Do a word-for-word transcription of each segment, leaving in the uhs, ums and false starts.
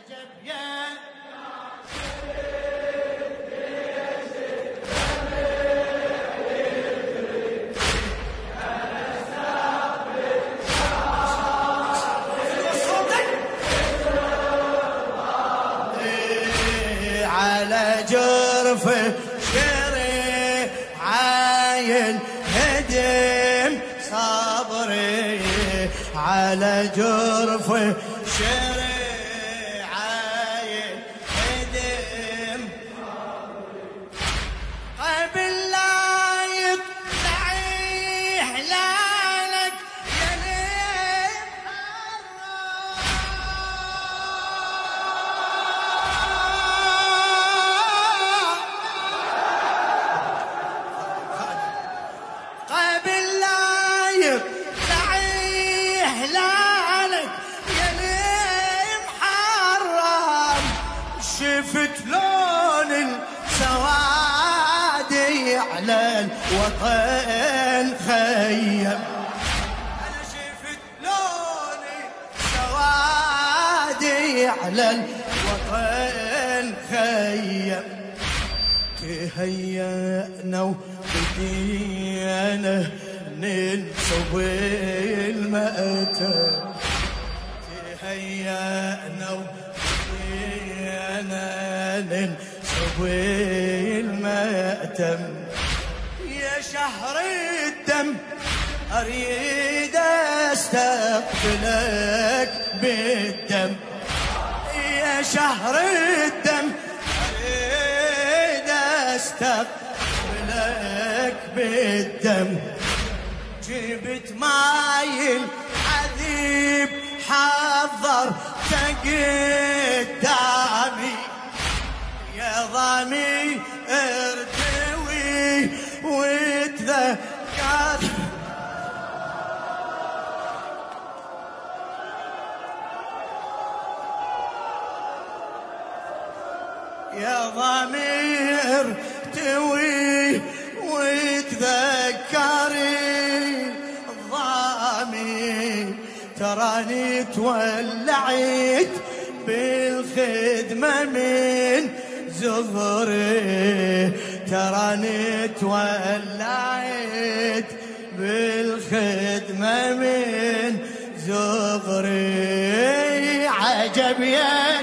على جرف شري عايل هدم صبري، على جرف شري عايل هدم قبل لا يطلعي حلالك يا ليل قبل لا يطلعي حلالك يا ليل محرم، شفت لون السوادي على الوطن خيم، أنا شفت لون السوادي على الوطن خيم، تهيأنا وبدينا ننصب المأتم، تهيأنا وبدينا ننصب المأتم، يا شهر الدم أريد أستقبلك بالدم، يا شهر الدم أريد أستقبلك بالدم، جبت ماي الحذيب حضر قدامي، يا ضامي ارتوي وتذكر يا ضمير توي وتذكري الضامي، تراني تولعت بالخدمة من زغري، تراني تولعت بالخدمة من زغري، عجب يا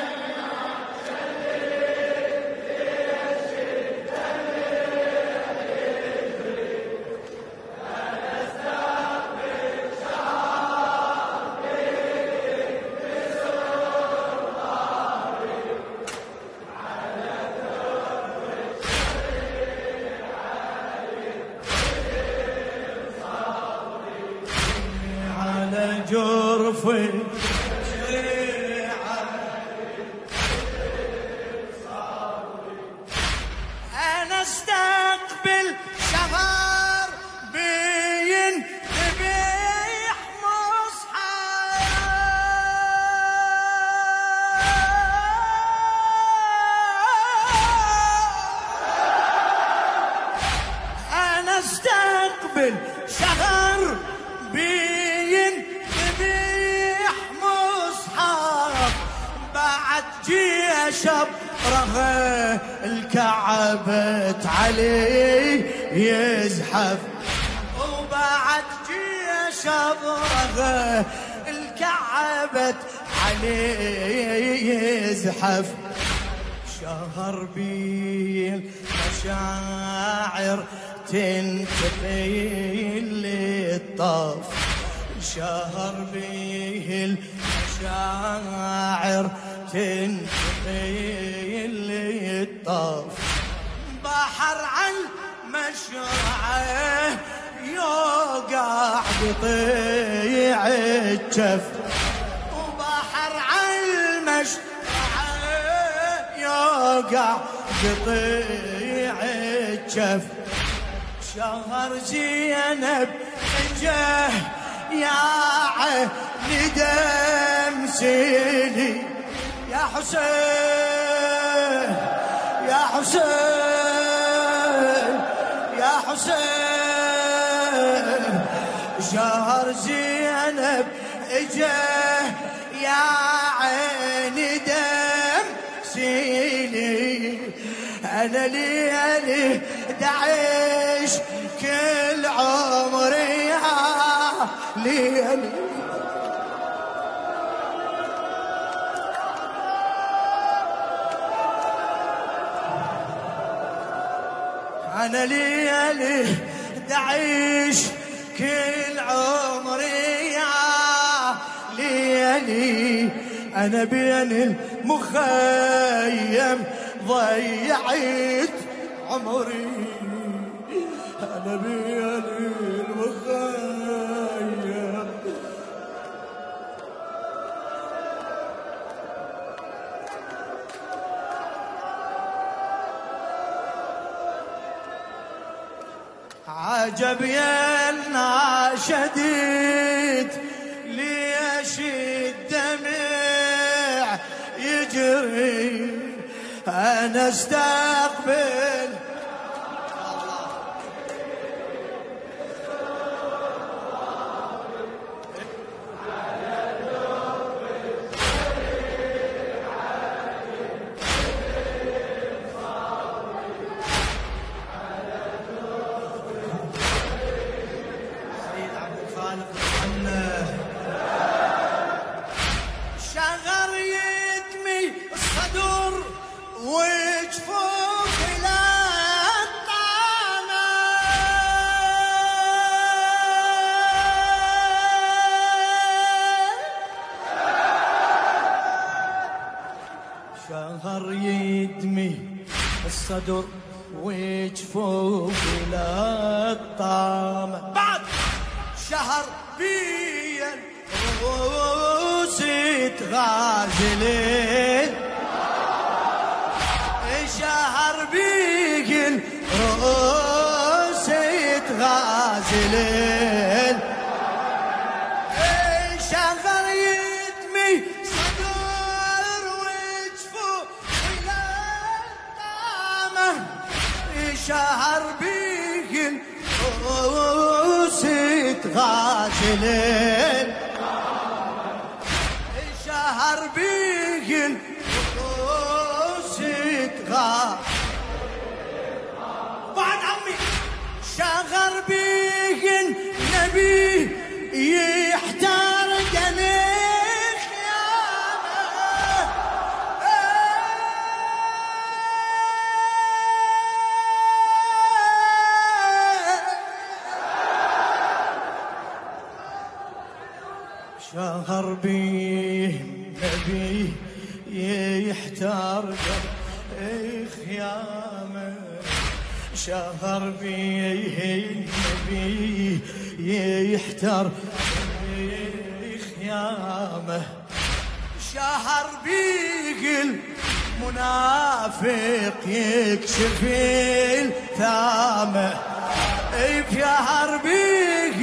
جرفي أنا استقبل شهر بين ذبيح مصحف، أنا استقبل شهر بين جيش ابرهه الكعبة علي يزحف، وبعد جيش ابرهه الكعبة علي يزحف، شهر بي المشاعر تنتقي للطف، شهر به المشاعر تنتقي للطف، بحر عن مشرعه يوقع بطيع الجف، وبحر عن مشرعه يوقع بطيع الجف، شهر زينب اجاه يا عيني دمسيني، يا حسين يا حسين يا حسين، شهر زينب اجاه يا عيني دمسيني، أنا ليالي دعيش كل عمري يا ليالي. أنا ليالي دعيش كل عمري يا ليالي. أنا بين المخيم ضيعت عمري. أنا بين المخيم عجب يا شديد ليش الدمع يجري. أنا استقبل شغر يدمي الصدر وجفوف لا الطعنة. شغر يدمي الصدر وجفوف لا الطامة. بعد شهر بيا رؤوسي تغازلين. شهر بيا رؤوسي تغازلين. شهر يدمي صدر وجفوف إلى الطامة. شهر بيا رؤوسي تغازلين. شهر بيهن رؤوسي تغازلين. بعد عمي شهر بيهن نبي يحتار قليل شهر بيه نبي يحتار خيامه. شهر بيه نبي يحتار خيامه. شهر بيه المنافق يكشف الثامه. شهر بيه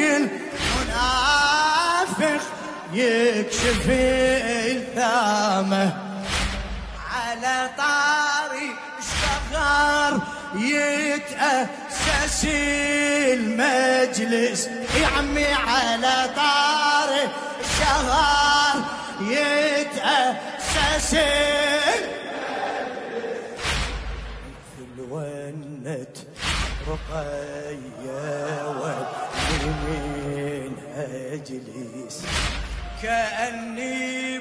المنافق يكشف الثامة. على طاري الشغار يتأسس المجلس. يا عمي على طاري الشغار يتأسس في الونة رقية ومن أجلس. كأني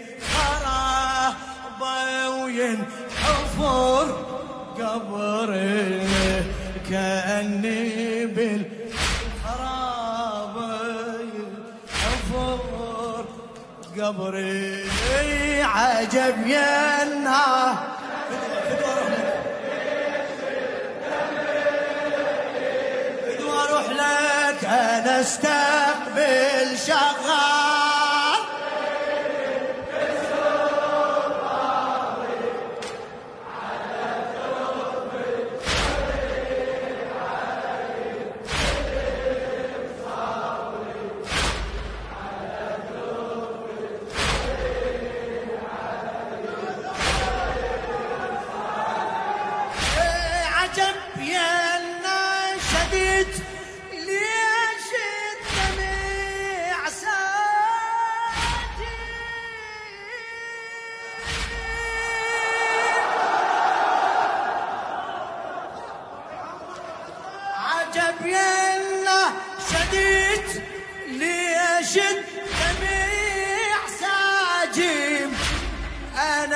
بالخرابة وينحفر قبري. كأني بالخرابة ينحفر قبري. عجب ينا بدو اروح لك انا استقبل شغال. عجب يا شديد ليش الدمع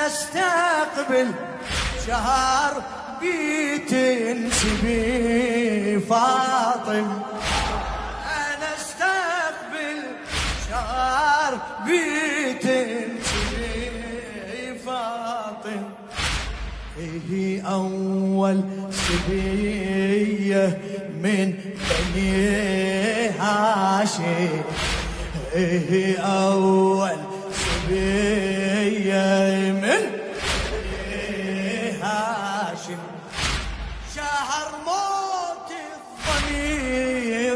أنا استقبل شهر بتنسبي فاطم، أنا استقبل شهر بتنسبي فاطم. هي أول سبية من بني هاشم، هي أول سبية من بني هاشم. شهر موت الضمير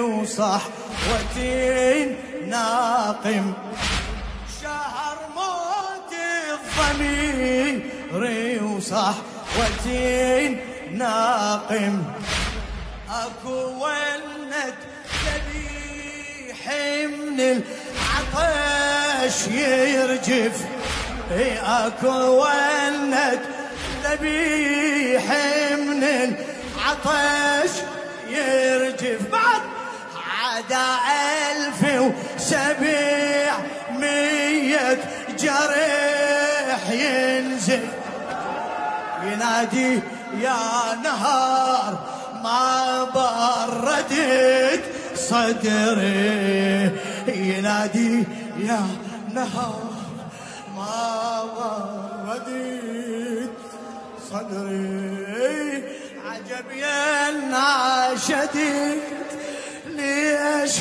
وصحوة ناقم، شهر موت الضمير وصحوة ناقم. أكو ولد ذبيح من العطش يرجف، أكو ولد ذبيح من العطش يرجف. بعد عدا ألف وسبعمية جرح ينزف، ينادي يا نهار ما بردت صدري، ينادي يا نهار ما بردت صدري. عجب يا ناشدت ليش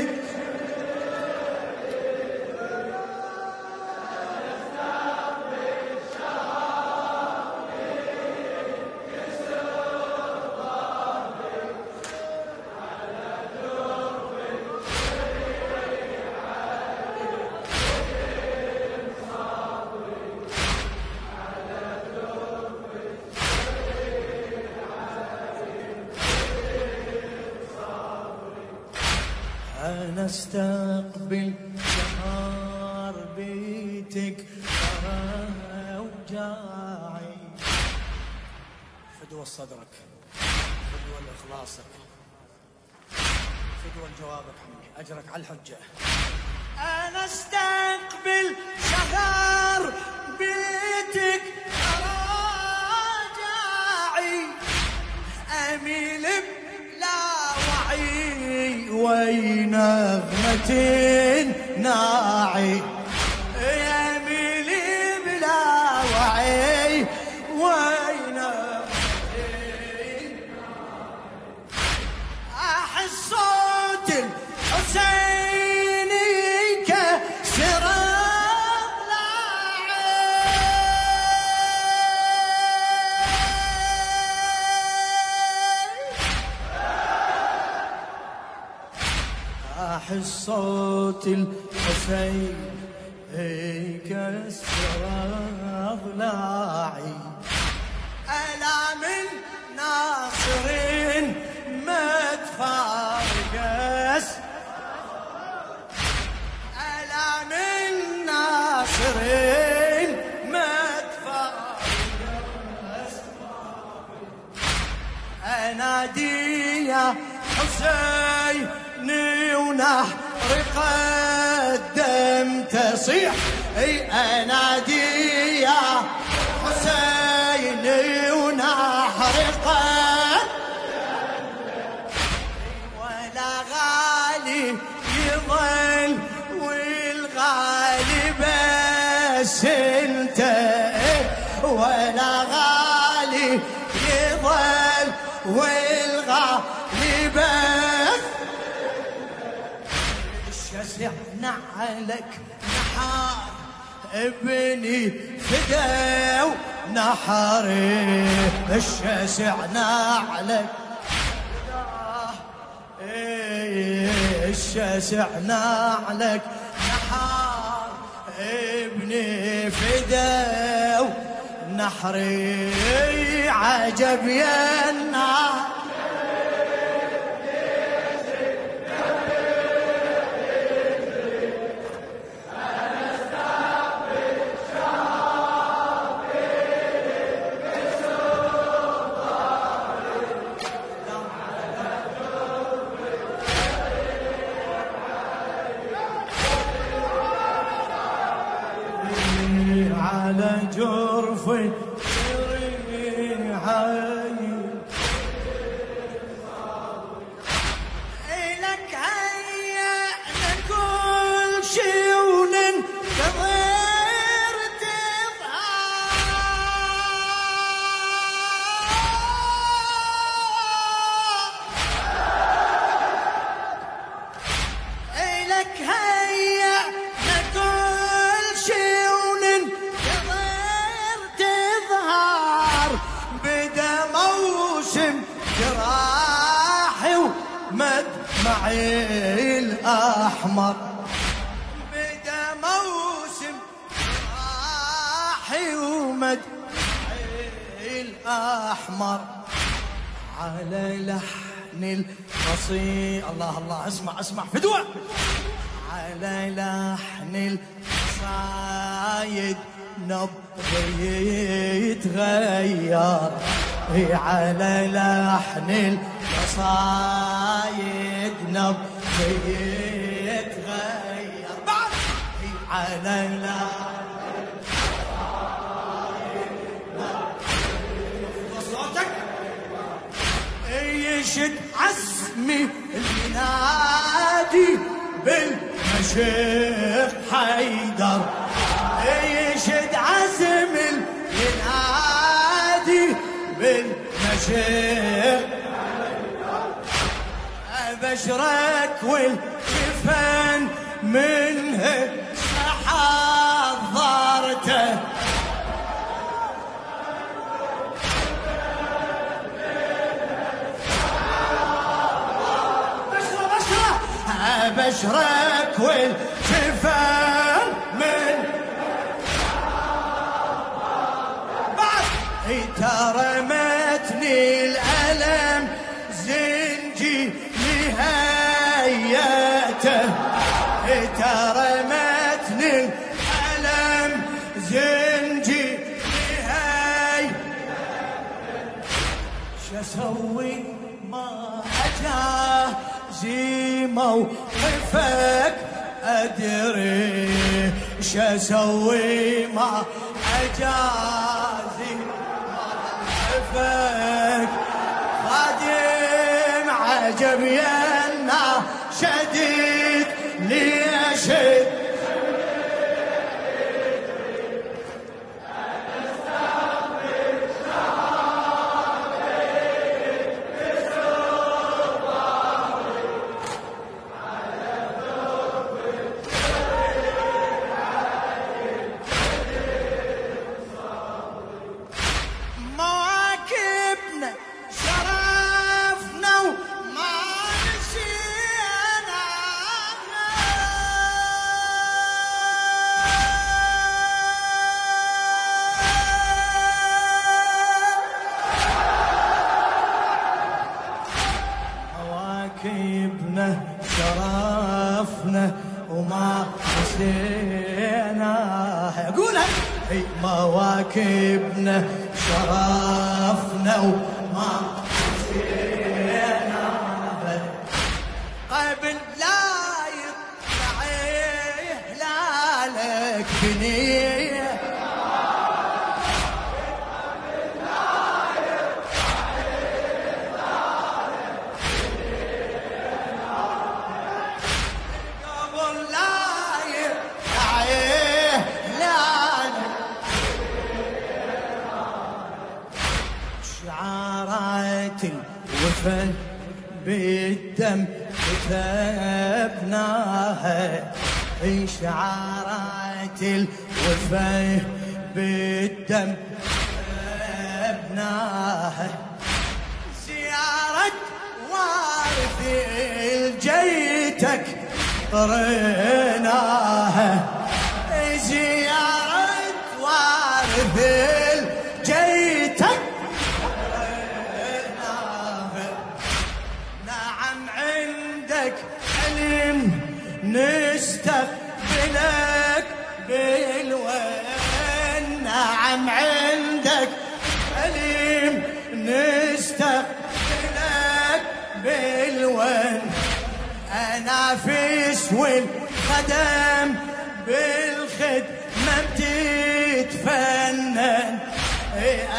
أنا استقبل شهر بيتك وجاعي. فدوى صدرك، فدوى إخلاصك، فدوى جوابك مني، أجرك على الحجة. أنا استقبل شهر بيتك راجعي، أميل بلا وعي ونغمة ناعي، يميلي بلا وعي ونغمة. أحس صوت الحسين كسر أحس صوت الحسين يكسر أضلاعي. ألام الناصر ما تفارقس، ألام الناصر ما تفارقس. أنادي يا حسين ونحر قدم تصيح، اي انادي يا حسين ونحر قدم، ولا غالي يظل والغالي بس انت، ولا غالي يظل والغالي بس. الشسع نعلك نحار ابني فداو نحري، الشسع نعلك الشسع نعلك نحار ابني فداو نحري. عجب يا النار على جرفي ريحي إلك هيأنا كل شي وننتظر تظهر إلك هيأنا كل شي وننتظر تظهر بدا موسم جراحي ومدمعي الأحمر بدا موسم جراحي ومدمعي الأحمر على لحن القصيد الله الله اسمع اسمع فدوة على لحن القصايد نبضي يتغير على لحن القصايد نبضي يتغير بعد على لحن القصايد نبضي صوتك يشد عزمي الينادي بالمشيخ حيدر يشد عزم الينادي بالمشيخ أبشرك والكفن منه حضرته أبشرك والكفن من بعد ترمتني الألم زنجي نهايته ترمتني الألم زنجي نهايته شسوي ما أجاه زي موقفك أدري شسوي ما أجازي موقفك خادم عجب ينا شديد ليشد شرفنا وما نسينا قولها مواكبنا شرفنا وما نسينا قبل لا يطلع هلالك بنيه شعارات الوفا بالدم كتبناها شعارات الوفا بالدم كتبناها زيارة وارث جيتك قريناها زيارة وارث جيتك علم نستقبلك بالوين نعم عندك علم نستقبلك بالوين أنا في سوي الخدم بالخدمة بتتفهم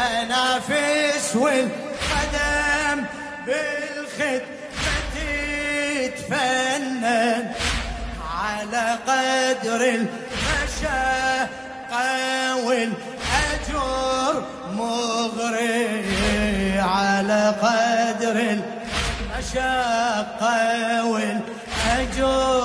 الأنافس والقدم بالخدمة تتفنن على قدر المشقة والأجر مغري على قدر المشقة والأجر